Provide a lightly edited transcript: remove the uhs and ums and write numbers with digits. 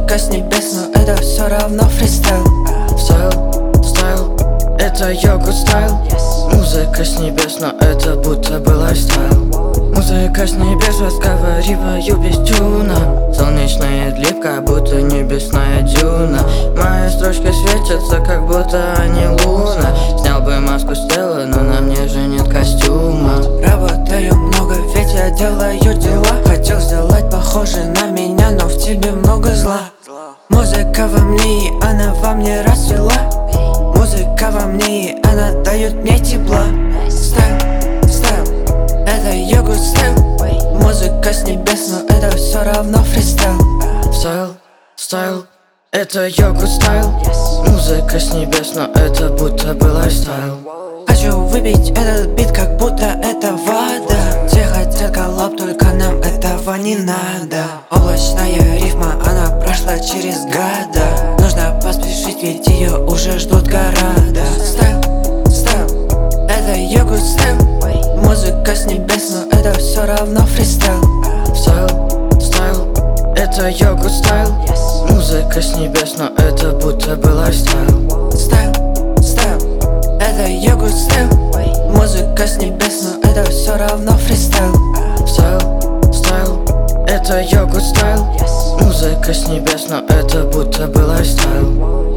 Музыка с небес, но это все равно фристайл. Стайл, это йогурт стайл. Музыка с небес, но это будто бы лайфстайл. Музыка с небес, разговариваю без тюна. Солнечная длив, как будто небесная дюна. Мои строчки светятся, как будто они луна. Снял бы маску с тела, но на мне же нет костюма. Работаю много, ведь я делаю дела. Хотел сделать похоже на меня, но в тебе много зла. Музыка во мне, и она во мне расцвела. Музыка во мне, и она дает мне тепла. Стайл, это йогурт стайл. Музыка с небес, но это все равно фристайл. Стайл, это йогурт стайл. Музыка с небес, но это будто бы лайфстайл. Хочу выпить этот бит, как будто это вода. Все хотят коллаб, только нам этого не надо. Облачная рифма, она прошла через года. Нужно поспешить, ведь ее уже ждут города. Стайл, это йогурт стайл. Музыка с небес, но это все равно фристайл. Стайл, это йогурт стайл. Музыка с небес, но это будто бы лайфстайл. Стайл, это йогурт стайл. Музыка с небес, но это все равно фристайл. Стайл, это йогурт стайл. Музыка с небес, но это будто бы лайфстайл.